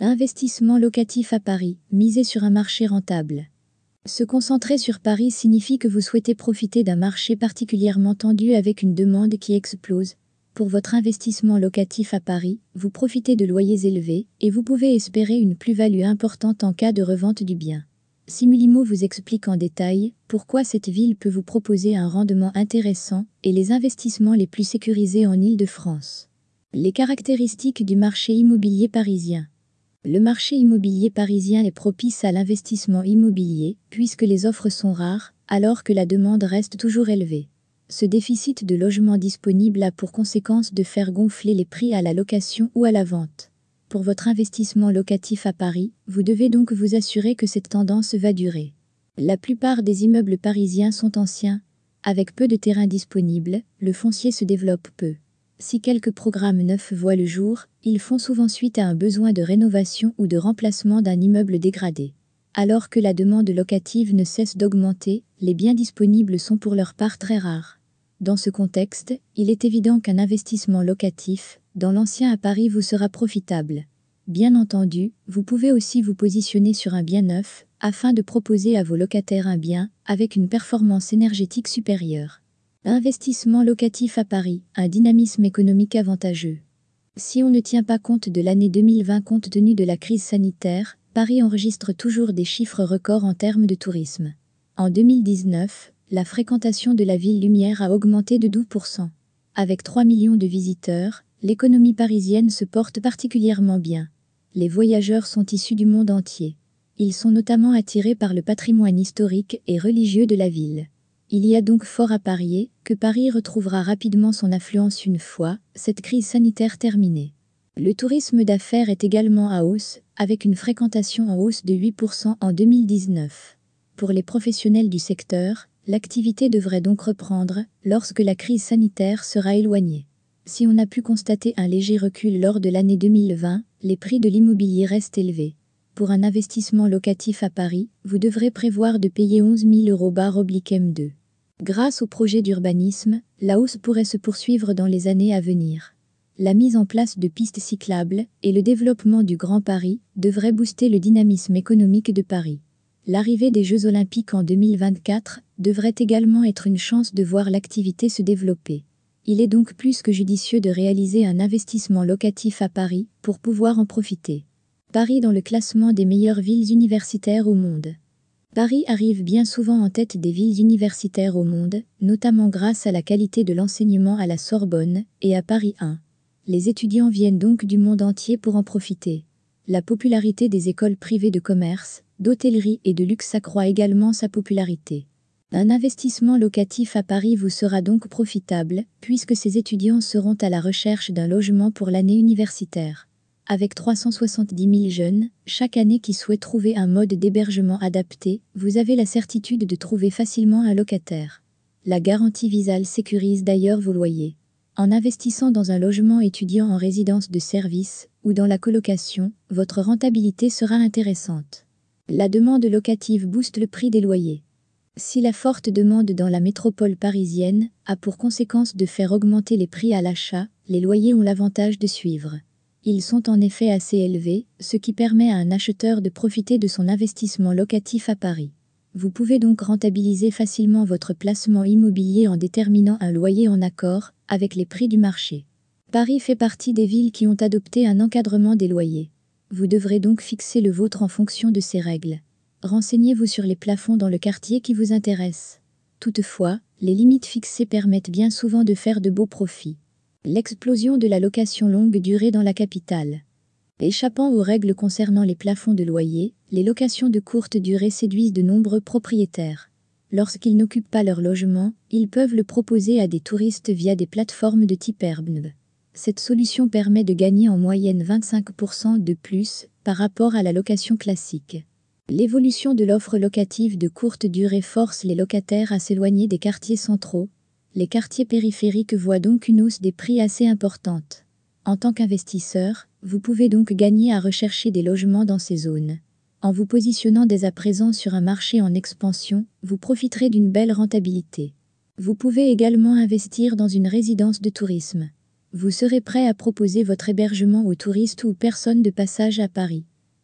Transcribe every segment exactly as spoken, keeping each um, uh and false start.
Investissement locatif à Paris, misez sur un marché rentable. Se concentrer sur Paris signifie que vous souhaitez profiter d'un marché particulièrement tendu avec une demande qui explose. Pour votre investissement locatif à Paris, vous profitez de loyers élevés et vous pouvez espérer une plus-value importante en cas de revente du bien. Simulimo vous explique en détail pourquoi cette ville peut vous proposer un rendement intéressant et les investissements les plus sécurisés en Île-de-France. Les caractéristiques du marché immobilier parisien. Le marché immobilier parisien est propice à l'investissement immobilier puisque les offres sont rares alors que la demande reste toujours élevée. Ce déficit de logements disponibles a pour conséquence de faire gonfler les prix à la location ou à la vente. Pour votre investissement locatif à Paris, vous devez donc vous assurer que cette tendance va durer. La plupart des immeubles parisiens sont anciens. Avec peu de terrain disponible, le foncier se développe peu. Si quelques programmes neufs voient le jour, ils font souvent suite à un besoin de rénovation ou de remplacement d'un immeuble dégradé. Alors que la demande locative ne cesse d'augmenter, les biens disponibles sont pour leur part très rares. Dans ce contexte, il est évident qu'un investissement locatif, dans l'ancien à Paris vous sera profitable. Bien entendu, vous pouvez aussi vous positionner sur un bien neuf, afin de proposer à vos locataires un bien, avec une performance énergétique supérieure. Investissement locatif à Paris, un dynamisme économique avantageux. Si on ne tient pas compte de l'année deux mille vingt compte tenu de la crise sanitaire, Paris enregistre toujours des chiffres records en termes de tourisme. En deux mille dix-neuf, la fréquentation de la ville lumière a augmenté de douze pour cent. Avec trois millions de visiteurs, l'économie parisienne se porte particulièrement bien. Les voyageurs sont issus du monde entier. Ils sont notamment attirés par le patrimoine historique et religieux de la ville. Il y a donc fort à parier que Paris retrouvera rapidement son affluence une fois cette crise sanitaire terminée. Le tourisme d'affaires est également à hausse, avec une fréquentation en hausse de huit pour cent en deux mille dix-neuf. Pour les professionnels du secteur, l'activité devrait donc reprendre lorsque la crise sanitaire sera éloignée. Si on a pu constater un léger recul lors de l'année deux mille vingt, les prix de l'immobilier restent élevés. Pour un investissement locatif à Paris, vous devrez prévoir de payer onze mille euros barre oblique M deux. Grâce au projet d'urbanisme, la hausse pourrait se poursuivre dans les années à venir. La mise en place de pistes cyclables et le développement du Grand Paris devraient booster le dynamisme économique de Paris. L'arrivée des Jeux Olympiques en deux mille vingt-quatre devrait également être une chance de voir l'activité se développer. Il est donc plus que judicieux de réaliser un investissement locatif à Paris pour pouvoir en profiter. Paris dans le classement des meilleures villes universitaires au monde. Paris arrive bien souvent en tête des villes universitaires au monde, notamment grâce à la qualité de l'enseignement à la Sorbonne et à Paris un. Les étudiants viennent donc du monde entier pour en profiter. La popularité des écoles privées de commerce, d'hôtellerie et de luxe accroît également sa popularité. Un investissement locatif à Paris vous sera donc profitable, puisque ces étudiants seront à la recherche d'un logement pour l'année universitaire. Avec trois cent soixante-dix mille jeunes, chaque année qui souhaitent trouver un mode d'hébergement adapté, vous avez la certitude de trouver facilement un locataire. La garantie Visale sécurise d'ailleurs vos loyers. En investissant dans un logement étudiant en résidence de service ou dans la colocation, votre rentabilité sera intéressante. La demande locative booste le prix des loyers. Si la forte demande dans la métropole parisienne a pour conséquence de faire augmenter les prix à l'achat, les loyers ont l'avantage de suivre. Ils sont en effet assez élevés, ce qui permet à un acheteur de profiter de son investissement locatif à Paris. Vous pouvez donc rentabiliser facilement votre placement immobilier en déterminant un loyer en accord avec les prix du marché. Paris fait partie des villes qui ont adopté un encadrement des loyers. Vous devrez donc fixer le vôtre en fonction de ces règles. Renseignez-vous sur les plafonds dans le quartier qui vous intéresse. Toutefois, les limites fixées permettent bien souvent de faire de beaux profits. L'explosion de la location longue durée dans la capitale. Échappant aux règles concernant les plafonds de loyer, les locations de courte durée séduisent de nombreux propriétaires. Lorsqu'ils n'occupent pas leur logement, ils peuvent le proposer à des touristes via des plateformes de type Airbnb. Cette solution permet de gagner en moyenne vingt-cinq pour cent de plus par rapport à la location classique. L'évolution de l'offre locative de courte durée force les locataires à s'éloigner des quartiers centraux. Les quartiers périphériques voient donc une hausse des prix assez importante. En tant qu'investisseur, vous pouvez donc gagner à rechercher des logements dans ces zones. En vous positionnant dès à présent sur un marché en expansion, vous profiterez d'une belle rentabilité. Vous pouvez également investir dans une résidence de tourisme. Vous serez prêt à proposer votre hébergement aux touristes ou personnes de passage à Paris.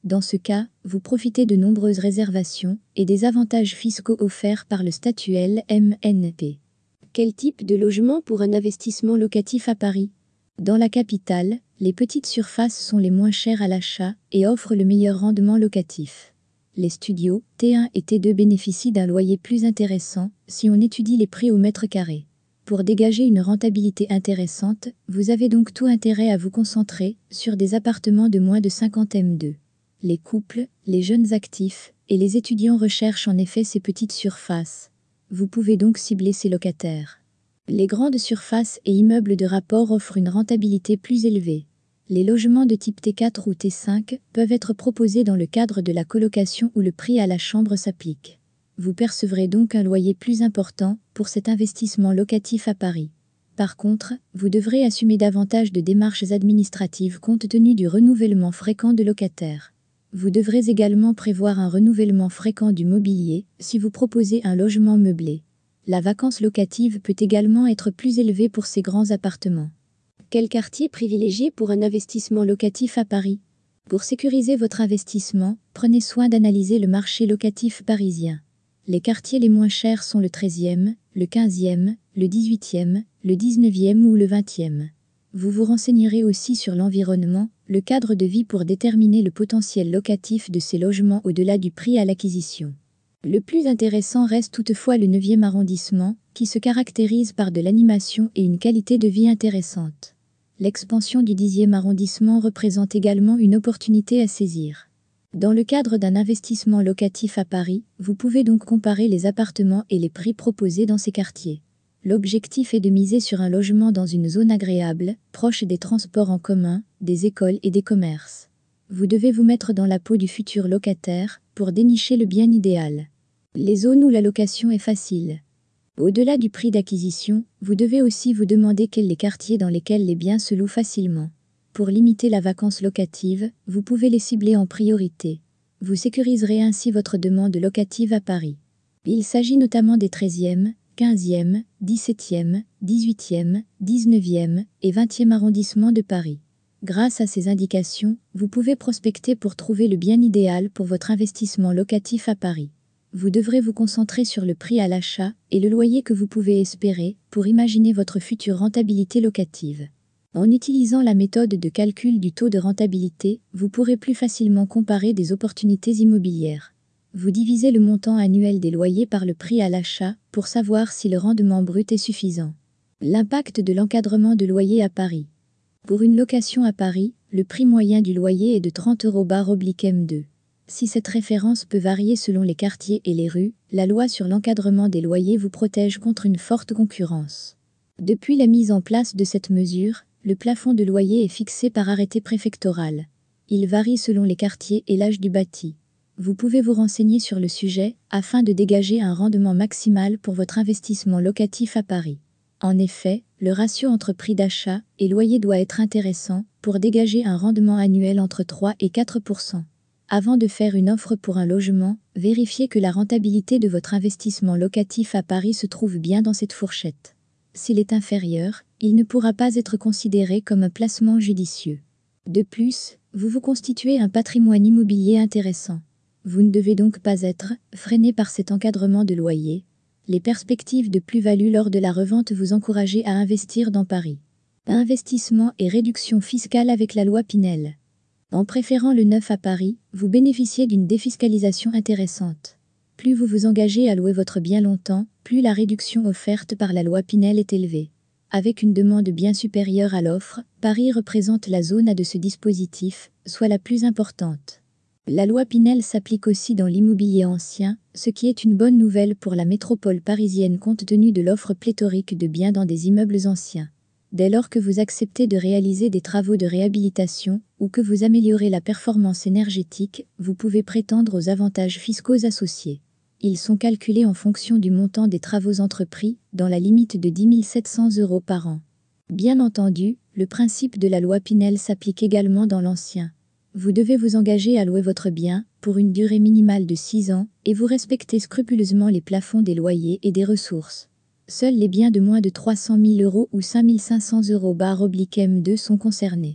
Dans ce cas, vous profitez de nombreuses réservations et des avantages fiscaux offerts par le statut L M N P. Quel type de logement pour un investissement locatif à Paris? Dans la capitale, les petites surfaces sont les moins chères à l'achat et offrent le meilleur rendement locatif. Les studios T un et T deux bénéficient d'un loyer plus intéressant si on étudie les prix au mètre carré. Pour dégager une rentabilité intéressante, vous avez donc tout intérêt à vous concentrer sur des appartements de moins de cinquante mètres carrés. Les couples, les jeunes actifs et les étudiants recherchent en effet ces petites surfaces. Vous pouvez donc cibler ces locataires. Les grandes surfaces et immeubles de rapport offrent une rentabilité plus élevée. Les logements de type T quatre ou T cinq peuvent être proposés dans le cadre de la colocation où le prix à la chambre s'applique. Vous percevrez donc un loyer plus important pour cet investissement locatif à Paris. Par contre, vous devrez assumer davantage de démarches administratives compte tenu du renouvellement fréquent de locataires. Vous devrez également prévoir un renouvellement fréquent du mobilier si vous proposez un logement meublé. La vacance locative peut également être plus élevée pour ces grands appartements. Quel quartier privilégier pour un investissement locatif à Paris? Pour sécuriser votre investissement, prenez soin d'analyser le marché locatif parisien. Les quartiers les moins chers sont le treizième, le quinzième, le dix-huitième, le dix-neuvième ou le vingtième. Vous vous renseignerez aussi sur l'environnement, le cadre de vie pour déterminer le potentiel locatif de ces logements au-delà du prix à l'acquisition. Le plus intéressant reste toutefois le neuvième arrondissement, qui se caractérise par de l'animation et une qualité de vie intéressante. L'expansion du dixième arrondissement représente également une opportunité à saisir. Dans le cadre d'un investissement locatif à Paris, vous pouvez donc comparer les appartements et les prix proposés dans ces quartiers. L'objectif est de miser sur un logement dans une zone agréable, proche des transports en commun, des écoles et des commerces. Vous devez vous mettre dans la peau du futur locataire pour dénicher le bien idéal. Les zones où la location est facile. Au-delà du prix d'acquisition, vous devez aussi vous demander quels les quartiers dans lesquels les biens se louent facilement. Pour limiter la vacance locative, vous pouvez les cibler en priorité. Vous sécuriserez ainsi votre demande locative à Paris. Il s'agit notamment des treizième, quinzième, dix-septième, dix-huitième, dix-neuvième et vingtième arrondissements de Paris. Grâce à ces indications, vous pouvez prospecter pour trouver le bien idéal pour votre investissement locatif à Paris. Vous devrez vous concentrer sur le prix à l'achat et le loyer que vous pouvez espérer pour imaginer votre future rentabilité locative. En utilisant la méthode de calcul du taux de rentabilité, vous pourrez plus facilement comparer des opportunités immobilières. Vous divisez le montant annuel des loyers par le prix à l'achat pour savoir si le rendement brut est suffisant. L'impact de l'encadrement de loyer à Paris. Pour une location à Paris, le prix moyen du loyer est de trente euros M deux. Si cette référence peut varier selon les quartiers et les rues, la loi sur l'encadrement des loyers vous protège contre une forte concurrence. Depuis la mise en place de cette mesure, le plafond de loyer est fixé par arrêté préfectoral. Il varie selon les quartiers et l'âge du bâti. Vous pouvez vous renseigner sur le sujet afin de dégager un rendement maximal pour votre investissement locatif à Paris. En effet, le ratio entre prix d'achat et loyer doit être intéressant pour dégager un rendement annuel entre trois et quatre pour cent. Avant de faire une offre pour un logement, vérifiez que la rentabilité de votre investissement locatif à Paris se trouve bien dans cette fourchette. S'il est inférieur, il ne pourra pas être considéré comme un placement judicieux. De plus, vous vous constituez un patrimoine immobilier intéressant. Vous ne devez donc pas être freiné par cet encadrement de loyer. Les perspectives de plus-value lors de la revente vous encouragent à investir dans Paris. Investissement et réduction fiscale avec la loi Pinel. En préférant le neuf à Paris, vous bénéficiez d'une défiscalisation intéressante. Plus vous vous engagez à louer votre bien longtemps, plus la réduction offerte par la loi Pinel est élevée. Avec une demande bien supérieure à l'offre, Paris représente la zone A de ce dispositif, soit la plus importante. La loi Pinel s'applique aussi dans l'immobilier ancien, ce qui est une bonne nouvelle pour la métropole parisienne compte tenu de l'offre pléthorique de biens dans des immeubles anciens. Dès lors que vous acceptez de réaliser des travaux de réhabilitation ou que vous améliorez la performance énergétique, vous pouvez prétendre aux avantages fiscaux associés. Ils sont calculés en fonction du montant des travaux entrepris, dans la limite de dix mille sept cents euros par an. Bien entendu, le principe de la loi Pinel s'applique également dans l'ancien. Vous devez vous engager à louer votre bien pour une durée minimale de six ans et vous respectez scrupuleusement les plafonds des loyers et des ressources. Seuls les biens de moins de trois cent mille euros ou cinq mille cinq cents euros M deux sont concernés.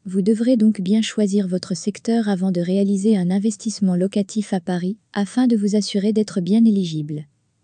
Vous devrez donc bien choisir votre secteur avant de réaliser un investissement locatif à Paris, afin de vous assurer d'être bien éligible.